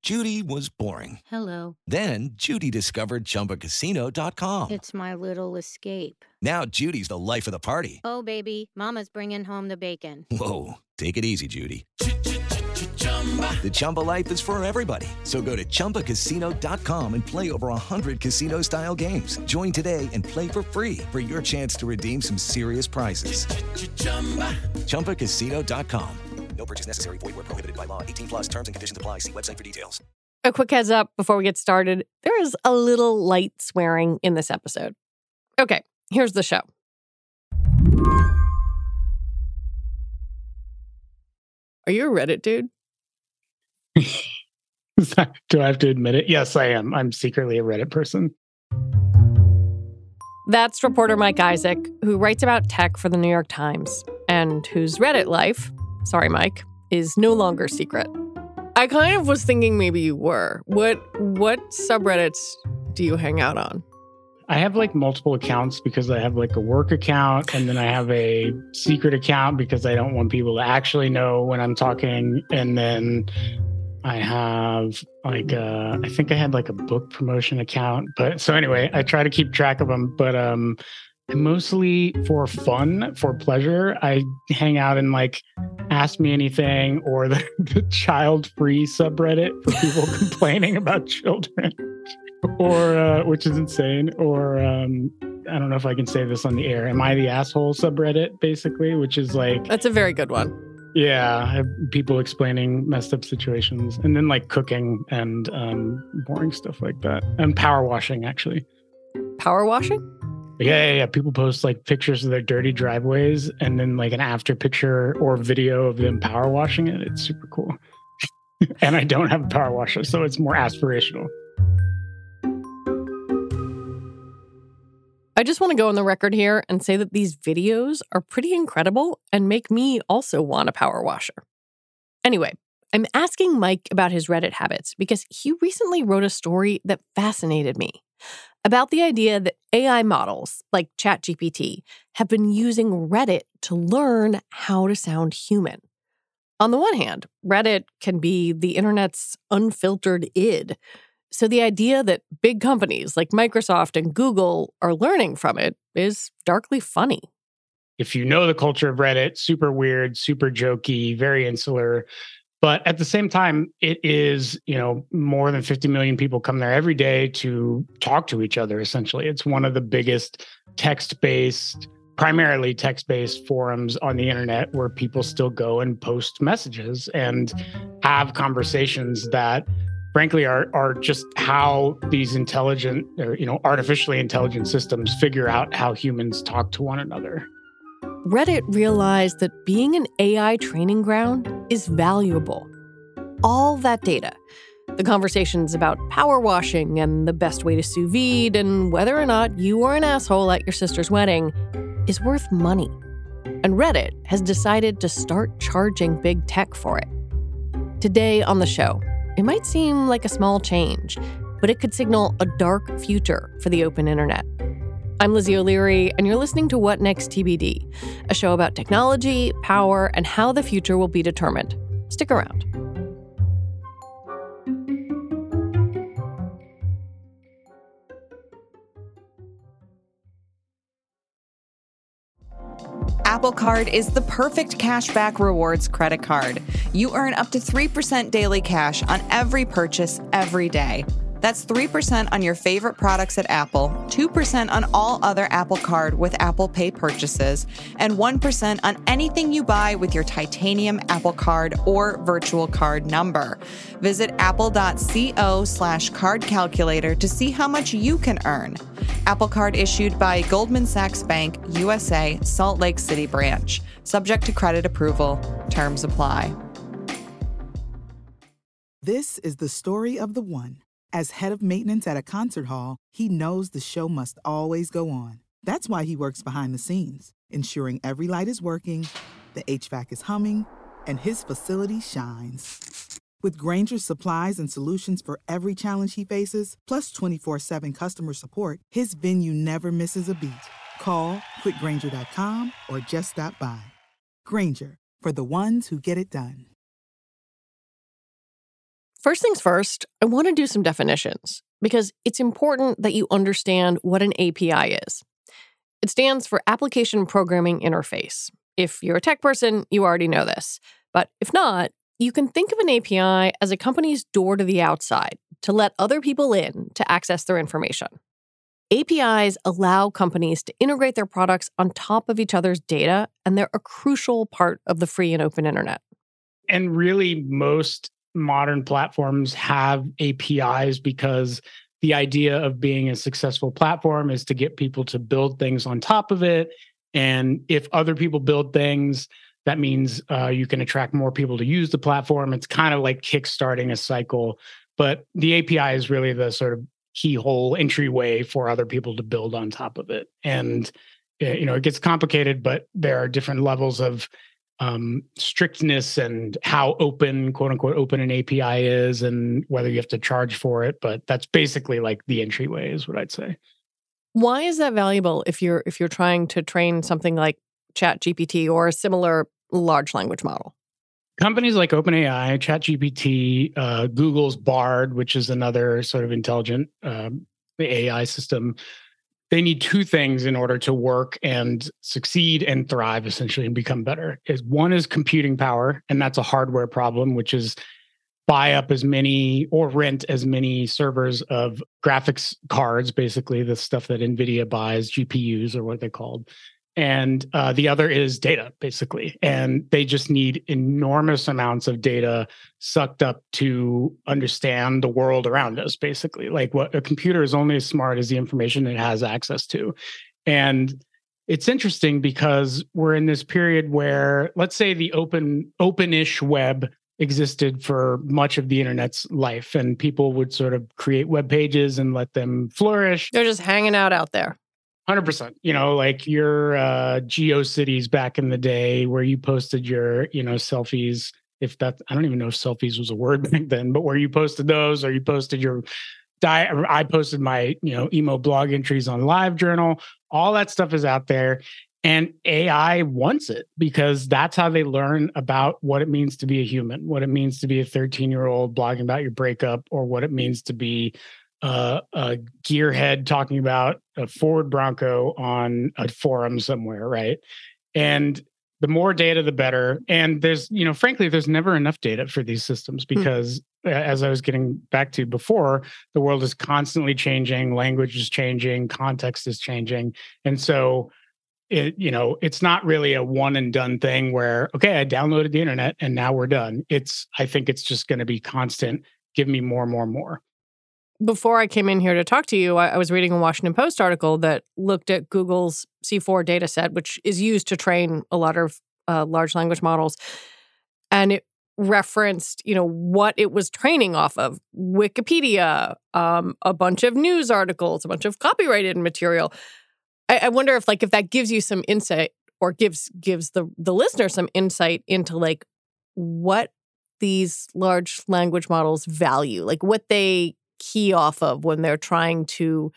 Judy was boring. Hello. Then Judy discovered ChumbaCasino.com. It's my little escape. Now Judy's the life of the party. Oh, baby, mama's bringing home the bacon. Whoa, take it easy, Judy. The Chumba life is for everybody. So go to ChumbaCasino.com and play over 100 casino-style games. Join today and play for free for your chance to redeem some serious prizes. ChumbaCasino.com. No purchase necessary. Void where prohibited by law. 18 plus terms and conditions apply. See website for details. A quick heads up before we get started. There is a little light swearing in this episode. Okay, here's the show. Are you a Reddit dude? Do I have to admit it? Yes, I am. I'm secretly a Reddit person. That's reporter Mike Isaac, who writes about tech for the New York Times, and whose Reddit life, sorry, Mike, is no longer secret. I kind of was thinking maybe you were. What subreddits do you hang out on? I have like multiple accounts because I have like a work account, and then I have a secret account because I don't want people to actually know when I'm talking. And then I have like I think I had like a book promotion account. But so anyway, I try to keep track of them. But mostly for fun, for pleasure, I hang out in like Ask Me Anything or the child-free subreddit for people complaining about children. Or, which is insane, or I don't know if I can say this on the air. Am I the asshole subreddit, basically, which is like... That's a very good one. Yeah, I have people explaining messed up situations, and then like cooking and boring stuff like that. And power washing, actually. Power washing? Yeah. People post like pictures of their dirty driveways and then like an after picture or video of them power washing it. It's super cool. And I don't have a power washer, so it's more aspirational. I just want to go on the record here and say that these videos are pretty incredible and make me also want a power washer. Anyway, I'm asking Mike about his Reddit habits because he recently wrote a story that fascinated me about the idea that AI models like ChatGPT have been using Reddit to learn how to sound human. On the one hand, Reddit can be the internet's unfiltered id. So the idea that big companies like Microsoft and Google are learning from it is darkly funny. If you know the culture of Reddit, super weird, super jokey, very insular. But at the same time, it is, more than 50 million people come there every day to talk to each other, essentially. It's one of the biggest primarily text-based forums on the internet where people still go and post messages and have conversations that frankly are just how these intelligent or, artificially intelligent systems figure out how humans talk to one another. Reddit realized that being an AI training ground is valuable. All that data, the conversations about power washing and the best way to sous vide and whether or not you were an asshole at your sister's wedding, is worth money. And Reddit has decided to start charging big tech for it. Today on the show, it might seem like a small change, but it could signal a dark future for the open internet. I'm Lizzie O'Leary, and you're listening to What Next TBD, a show about technology, power, and how the future will be determined. Stick around. Apple Card is the perfect cashback rewards credit card. You earn up to 3% daily cash on every purchase every day. That's 3% on your favorite products at Apple, 2% on all other Apple Card with Apple Pay purchases, and 1% on anything you buy with your titanium Apple Card or virtual card number. Visit apple.co/card calculator to see how much you can earn. Apple Card issued by Goldman Sachs Bank, USA, Salt Lake City branch. Subject to credit approval. Terms apply. This is the story of the one. As head of maintenance at a concert hall, he knows the show must always go on. That's why he works behind the scenes, ensuring every light is working, the HVAC is humming, and his facility shines. With Grainger's supplies and solutions for every challenge he faces, plus 24/7 customer support, his venue never misses a beat. Call quickgrainger.com or just stop by. Grainger, for the ones who get it done. First things first, I want to do some definitions because it's important that you understand what an API is. It stands for Application Programming Interface. If you're a tech person, you already know this. But if not, you can think of an API as a company's door to the outside to let other people in to access their information. APIs allow companies to integrate their products on top of each other's data, and they're a crucial part of the free and open internet. And really, most modern platforms have APIs because the idea of being a successful platform is to get people to build things on top of it. And if other people build things, that means you can attract more people to use the platform. It's kind of like kickstarting a cycle. But the API is really the sort of keyhole entryway for other people to build on top of it. And, it gets complicated, but there are different levels of strictness and how open, quote unquote, open an API is and whether you have to charge for it. But that's basically like the entryway is what I'd say. Why is that valuable if you're trying to train something like ChatGPT or a similar large language model? Companies like OpenAI, ChatGPT, Google's Bard, which is another sort of intelligent AI system, they need two things in order to work and succeed and thrive, essentially, and become better. One is computing power, and that's a hardware problem, which is buy up as many or rent as many servers of graphics cards, basically the stuff that NVIDIA buys, GPUs or what they're called. And the other is data, basically. And they just need enormous amounts of data sucked up to understand the world around us, basically. Like what a computer is only as smart as the information it has access to. And it's interesting because we're in this period where, let's say the open-ish web existed for much of the internet's life, and people would sort of create web pages and let them flourish. They're just hanging out there. 100%. Like your GeoCities back in the day where you posted your, selfies. I don't even know if selfies was a word back then, but where you posted those, or you posted I posted my, emo blog entries on LiveJournal. All that stuff is out there. And AI wants it because that's how they learn about what it means to be a human, what it means to be a 13-year-old blogging about your breakup, or what it means to be a gearhead talking about a Ford Bronco on a forum somewhere, right? And the more data, the better. And there's, frankly, there's never enough data for these systems because, as I was getting back to before, the world is constantly changing, language is changing, context is changing. And so, it's not really a one and done thing where, okay, I downloaded the internet and now we're done. I think it's just going to be constant. Give me more, more, more. Before I came in here to talk to you, I was reading a Washington Post article that looked at Google's C4 data set, which is used to train a lot of large language models. And it referenced, what it was training off of. Wikipedia, a bunch of news articles, a bunch of copyrighted material. I wonder if that gives you some insight or gives the listener some insight into what these large language models value, what they key off of when they're trying to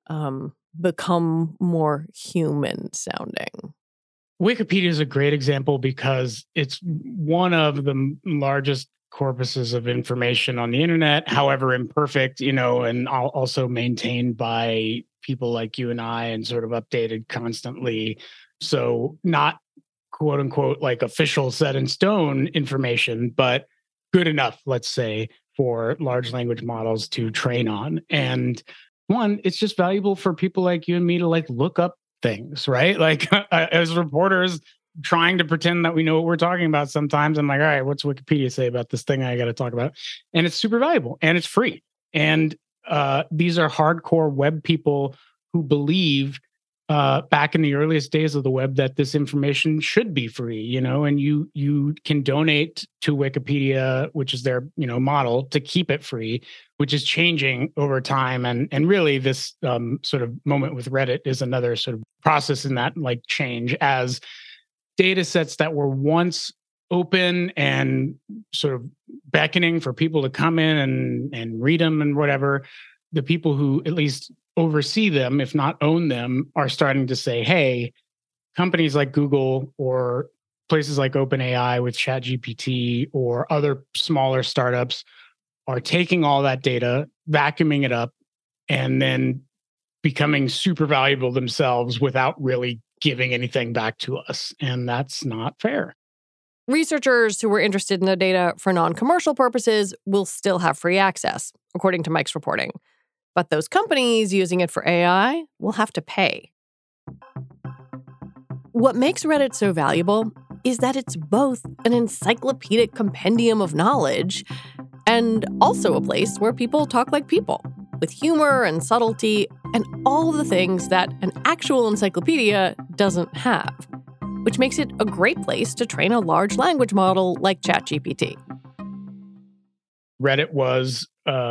become more human sounding. Wikipedia is a great example because it's one of the largest corpuses of information on the internet, however imperfect, and also maintained by people like you and I and sort of updated constantly. So not quote unquote official set in stone information, but good enough, let's say, for large language models to train on. And one, it's just valuable for people like you and me to look up things, right? As reporters trying to pretend that we know what we're talking about sometimes, I'm like, all right, what's Wikipedia say about this thing I got to talk about? And it's super valuable and it's free. And these are hardcore web people who believe back in the earliest days of the web that this information should be free, and you can donate to Wikipedia, which is their, model to keep it free, which is changing over time. And really this sort of moment with Reddit is another sort of process in that change as data sets that were once open and sort of beckoning for people to come in and read them and whatever. The people who at least oversee them, if not own them, are starting to say, hey, companies like Google or places like OpenAI with ChatGPT or other smaller startups are taking all that data, vacuuming it up, and then becoming super valuable themselves without really giving anything back to us. And that's not fair. Researchers who were interested in the data for non-commercial purposes will still have free access, according to Mike's reporting. But those companies using it for AI will have to pay. What makes Reddit so valuable is that it's both an encyclopedic compendium of knowledge and also a place where people talk like people, with humor and subtlety and all the things that an actual encyclopedia doesn't have, which makes it a great place to train a large language model like ChatGPT. Reddit was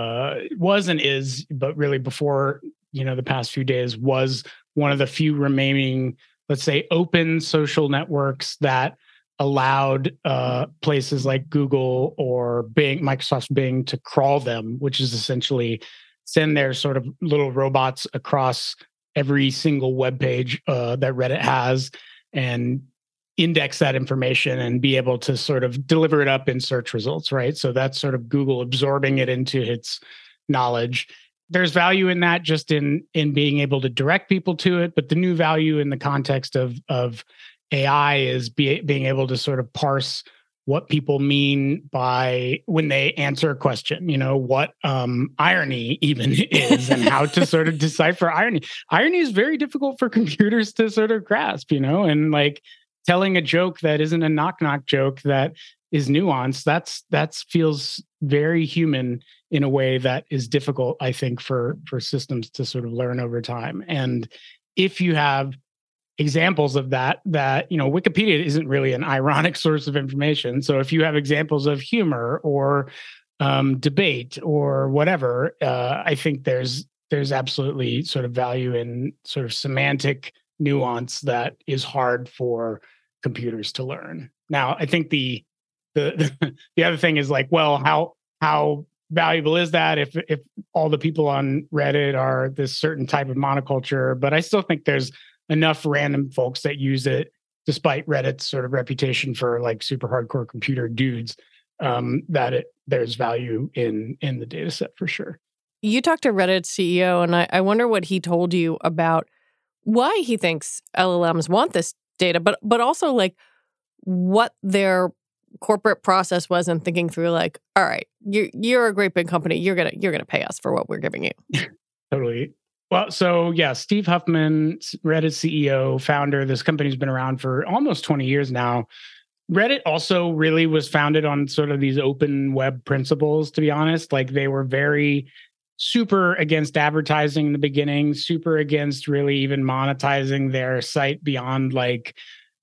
and is, but really before, the past few days, was one of the few remaining, let's say, open social networks that allowed places like Google or Bing, Microsoft's Bing, to crawl them, which is essentially send their sort of little robots across every single web page that Reddit has and index that information and be able to sort of deliver it up in search results, right? So that's sort of Google absorbing it into its knowledge. There's value in that just in being able to direct people to it, but the new value in the context of AI is being able to sort of parse what people mean by when they answer a question, what irony even is and how to sort of decipher irony. Irony is very difficult for computers to sort of grasp, and like telling a joke that isn't a knock-knock joke that is nuanced, that feels very human in a way that is difficult, I think, for systems to sort of learn over time. And if you have examples of that, Wikipedia isn't really an ironic source of information. So if you have examples of humor or debate or whatever, I think there's absolutely sort of value in sort of semantic nuance that is hard for computers to learn. Now, I think the other thing is like, well, how valuable is that if all the people on Reddit are this certain type of monoculture? But I still think there's enough random folks that use it, despite Reddit's sort of reputation for like super hardcore computer dudes, that there's value in the data set for sure. You talked to Reddit's CEO, and I wonder what he told you about why he thinks LLMs want this data, but also like what their corporate process was in thinking through like, all right, you're a great big company, you're gonna pay us for what we're giving you. Totally. Well, so yeah, Steve Huffman, Reddit CEO, founder. This company's been around for almost 20 years now. Reddit also really was founded on sort of these open web principles, to be honest. Like they were very super against advertising in the beginning, super against really even monetizing their site beyond like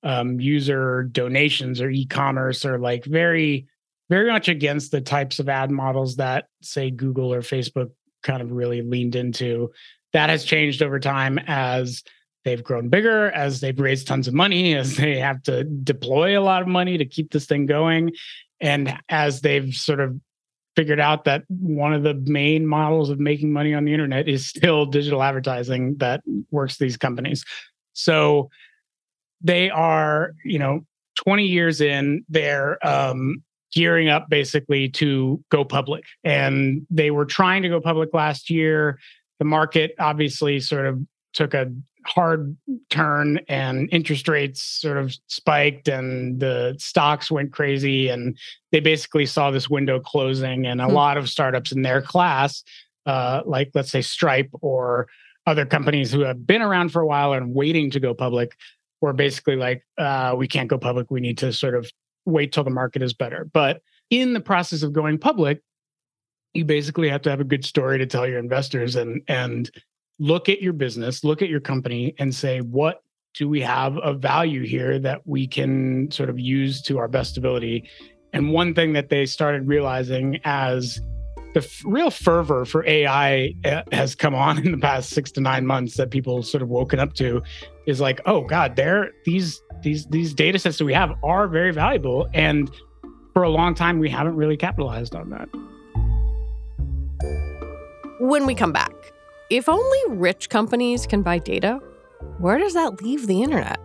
user donations or e-commerce, or like very, very much against the types of ad models that, say, Google or Facebook kind of really leaned into. That has changed over time as they've grown bigger, as they've raised tons of money, as they have to deploy a lot of money to keep this thing going, and as they've sort of figured out that one of the main models of making money on the internet is still digital advertising that works these companies. So they are, 20 years in, they're gearing up basically to go public. And they were trying to go public last year. The market obviously sort of took a hard turn and interest rates sort of spiked and the stocks went crazy, and they basically saw this window closing, and a lot of startups in their class, like let's say Stripe or other companies who have been around for a while and waiting to go public, were basically like, we can't go public. We need to sort of wait till the market is better. But in the process of going public, you basically have to have a good story to tell your investors and look at your business, look at your company and say, what do we have of value here that we can sort of use to our best ability? And one thing that they started realizing as the real fervor for AI has come on in the past 6 to 9 months that people sort of woken up to is like, oh God, these data sets that we have are very valuable. And for a long time, we haven't really capitalized on that. When we come back, if only rich companies can buy data, where does that leave the internet?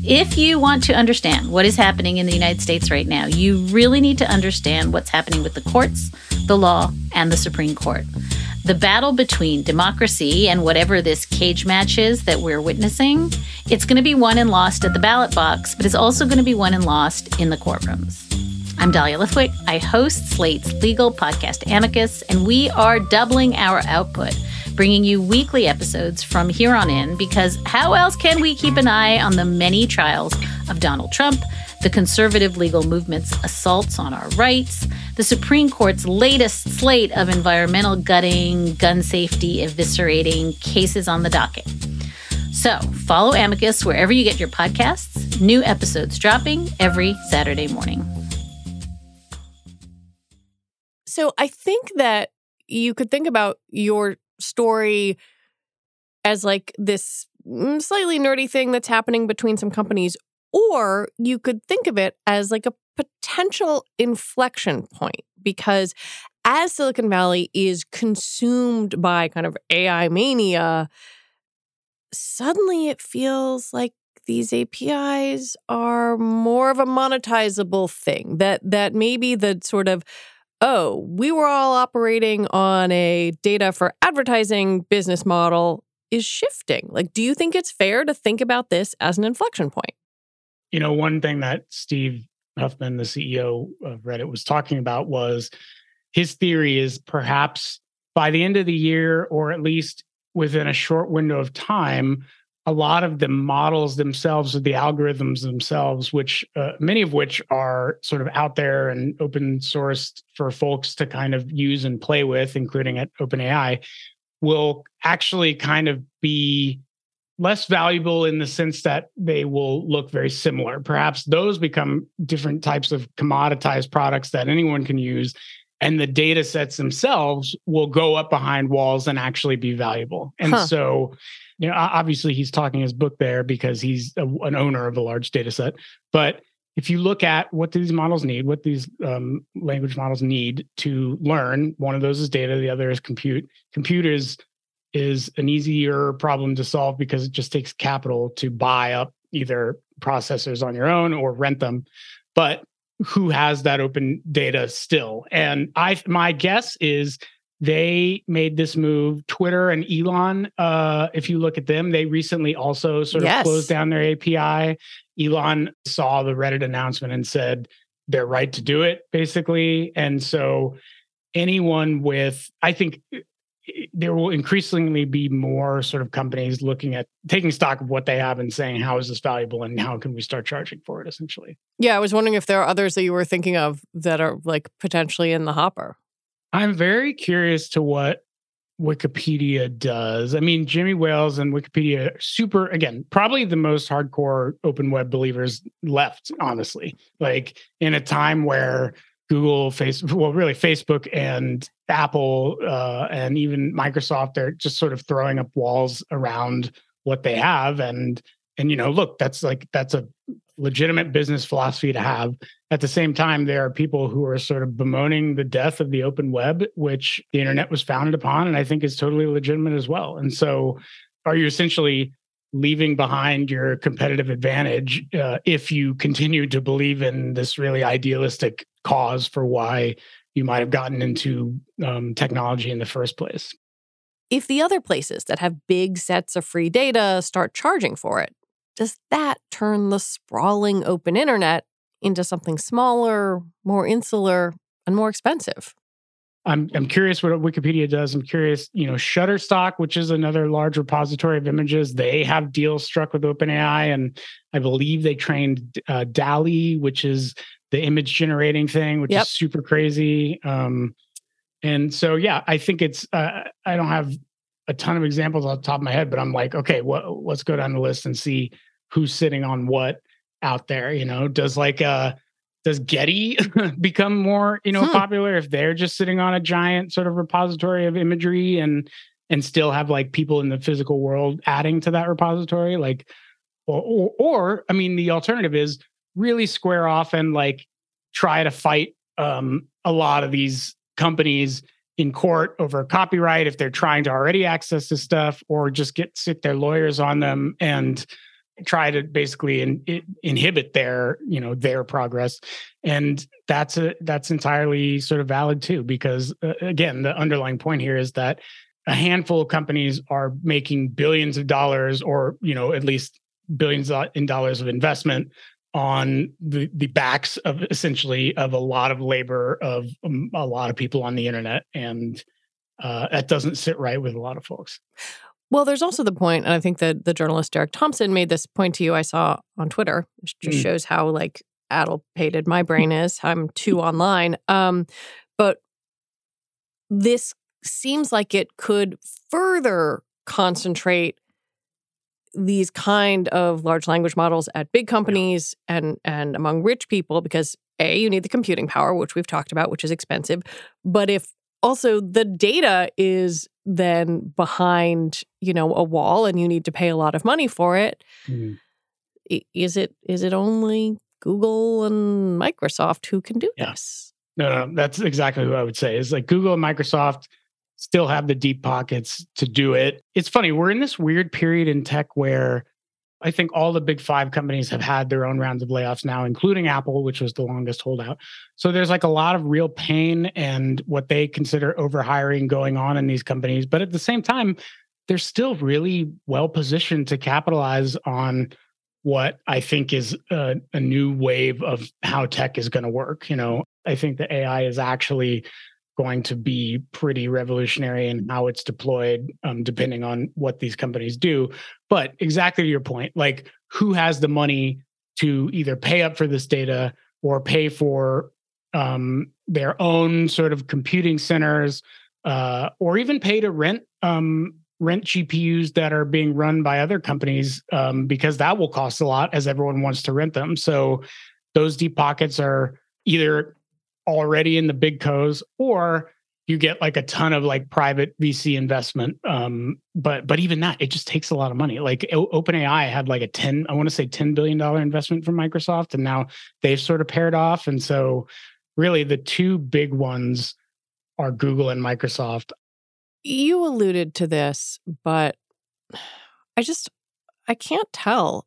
If you want to understand what is happening in the United States right now, you really need to understand what's happening with the courts, the law, and the Supreme Court. The battle between democracy and whatever this cage match is that we're witnessing, it's going to be won and lost at the ballot box, but it's also going to be won and lost in the courtrooms. I'm Dahlia Lithwick. I host Slate's legal podcast Amicus, and we are doubling our output, bringing you weekly episodes from here on in, because how else can we keep an eye on the many trials of Donald Trump, the conservative legal movement's assaults on our rights, the Supreme Court's latest slate of environmental gutting, gun safety eviscerating cases on the docket. So follow Amicus wherever you get your podcasts. New episodes dropping every Saturday morning. So I think that you could think about your story as like this slightly nerdy thing that's happening between some companies, or you could think of it as like a potential inflection point, because as Silicon Valley is consumed by kind of AI mania, suddenly it feels like these APIs are more of a monetizable thing, that maybe the sort of, oh, we were all operating on a data for advertising business model is shifting. Like, do you think it's fair to think about this as an inflection point? You know, one thing that Steve Huffman, the CEO of Reddit, was talking about was his theory is perhaps by the end of the year, or at least within a short window of time, a lot of the models themselves or the algorithms themselves, which many of which are sort of out there and open sourced for folks to kind of use and play with, including at OpenAI, will actually kind of be less valuable in the sense that they will look very similar. Perhaps those become different types of commoditized products that anyone can use, and the data sets themselves will go up behind walls and actually be valuable. And so, you know, obviously he's talking his book there because he's an owner of a large data set. But if you look at what these models need, what these language models need to learn, one of those is data, the other is compute. Compute is an easier problem to solve because it just takes capital to buy up either processors on your own or rent them. But who has that open data still? And my guess is they made this move. Twitter and Elon, if you look at them, they recently also sort of closed down their API. Elon saw the Reddit announcement and said they're right to do it, basically. And so anyone with, I think there will increasingly be more sort of companies looking at taking stock of what they have and saying, how is this valuable and how can we start charging for it, essentially? Yeah, I was wondering if there are others that you were thinking of that are like potentially in the hopper. I'm very curious to what Wikipedia does. I mean, Jimmy Wales and Wikipedia are super, again, probably the most hardcore open web believers left, honestly. Like in a time where Google, Facebook and Apple and even Microsoft, they're just sort of throwing up walls around what they have. And you know, look, that's a legitimate business philosophy to have. At the same time, there are people who are sort of bemoaning the death of the open web, which the internet was founded upon, and I think is totally legitimate as well. And so are you essentially leaving behind your competitive advantage if you continue to believe in this really idealistic cause for why you might have gotten into technology in the first place? If the other places that have big sets of free data start charging for it, does that turn the sprawling open internet into something smaller, more insular, and more expensive? I'm curious what Wikipedia does. I'm curious, you know, Shutterstock, which is another large repository of images, they have deals struck with OpenAI, and I believe they trained DALL-E, which is the image generating thing, which is super crazy. And so, yeah, I think it's, I don't have a ton of examples off the top of my head, but I'm like, okay, let's go down the list and see who's sitting on what out there. You know, does Getty become more, popular if they're just sitting on a giant sort of repository of imagery and still have like people in the physical world adding to that repository? Like, or I mean, the alternative is really square off and like try to fight a lot of these companies in court over copyright if they're trying to already access this stuff, or just sit their lawyers on them and try to basically inhibit their progress. And that's entirely sort of valid too, because again, the underlying point here is that a handful of companies are making billions of dollars, or at least billions in dollars of investment on the backs of essentially of a lot of labor of a lot of people on the internet. And that doesn't sit right with a lot of folks. Well, there's also the point, and I think that the journalist Derek Thompson made this point to you, I saw on Twitter, which just shows how addlepated my brain is. I'm too online. But this seems like it could further concentrate these kind of large language models at big companies and among rich people, because A, you need the computing power, which we've talked about, which is expensive. But if also the data is then behind, a wall and you need to pay a lot of money for it, is it only Google and Microsoft who can do this? No, that's exactly what I would say. Is Google and Microsoft still have the deep pockets to do it. It's funny, we're in this weird period in tech where I think all the big 5 companies have had their own rounds of layoffs now, including Apple, which was the longest holdout. So there's a lot of real pain and what they consider overhiring going on in these companies. But at the same time, they're still really well positioned to capitalize on what I think is a new wave of how tech is going to work. I think the AI is actually going to be pretty revolutionary in how it's deployed, depending on what these companies do. But exactly to your point, who has the money to either pay up for this data or pay for their own sort of computing centers, or even pay to rent GPUs that are being run by other companies, because that will cost a lot as everyone wants to rent them. So those deep pockets are either already in the big cos, or you get a ton of private VC investment. But even that, it just takes a lot of money. OpenAI had $10 billion investment from Microsoft, and now they've sort of paired off. And so really the two big ones are Google and Microsoft. You alluded to this, but I can't tell.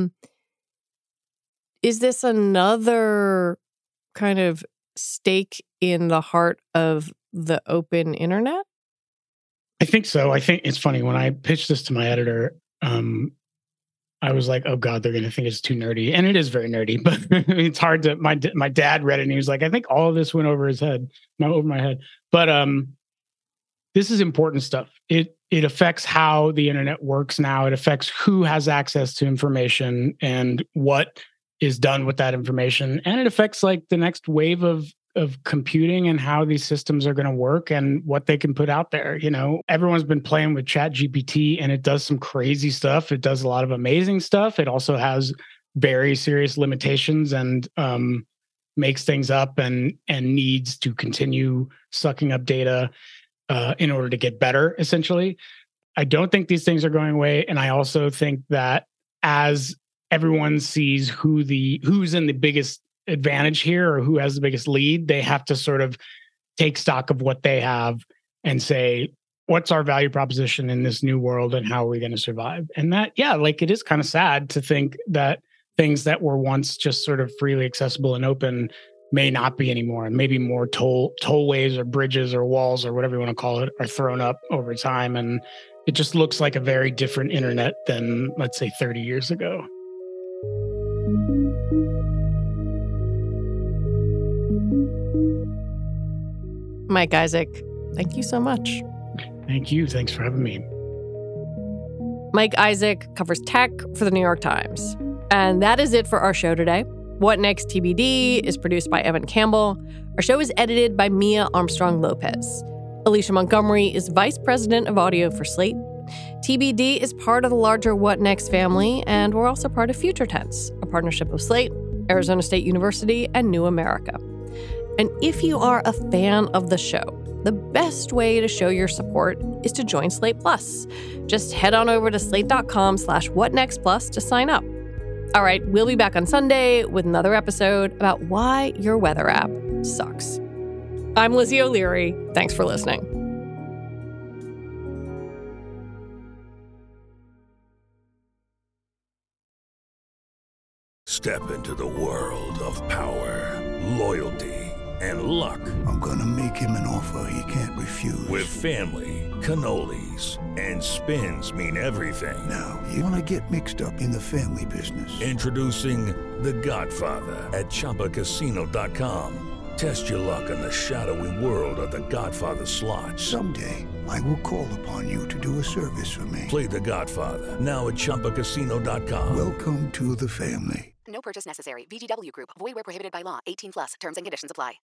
Is this another kind of stake in the heart of the open internet? I think so. I think it's funny, when I pitched this to my editor, I was like, oh God, they're going to think it's too nerdy. And it is very nerdy, but it's hard to, my dad read it and he was like, I think all of this went over my head. But this is important stuff. It affects how the internet works now. It affects who has access to information and what is done with that information. And it affects the next wave of computing and how these systems are going to work and what they can put out there. Everyone's been playing with ChatGPT and it does some crazy stuff. It does a lot of amazing stuff. It also has very serious limitations and makes things up and needs to continue sucking up data in order to get better, essentially. I don't think these things are going away. And I also think that as everyone sees who's in the biggest advantage here or who has the biggest lead, they have to sort of take stock of what they have and say, what's our value proposition in this new world and how are we going to survive? And that, it is kind of sad to think that things that were once just sort of freely accessible and open may not be anymore. And maybe more tollways or bridges or walls or whatever you want to call it are thrown up over time. And it just looks like a very different internet than, let's say, 30 years ago. Mike Isaac, thank you so much. Thank you. Thanks for having me. Mike Isaac covers tech for the New York Times. And that is it for our show today. What Next TBD is produced by Evan Campbell. Our show is edited by Mia Armstrong-Lopez. Alicia Montgomery is Vice President of Audio for Slate. TBD is part of the larger What Next family, and we're also part of Future Tense, a partnership of Slate, Arizona State University, and New America. And if you are a fan of the show, the best way to show your support is to join Slate Plus. Just head on over to slate.com/whatnextplus to sign up. All right, we'll be back on Sunday with another episode about why your weather app sucks. I'm Lizzie O'Leary. Thanks for listening. Step into the world of power, loyalty, and luck. I'm gonna make him an offer he can't refuse. With family, cannolis, and spins mean everything. Now, you wanna get mixed up in the family business. Introducing The Godfather at ChumbaCasino.com. Test your luck in the shadowy world of The Godfather slot. Someday, I will call upon you to do a service for me. Play The Godfather now at ChumbaCasino.com. Welcome to the family. No purchase necessary. VGW Group. Void where prohibited by law. 18+. Terms and conditions apply.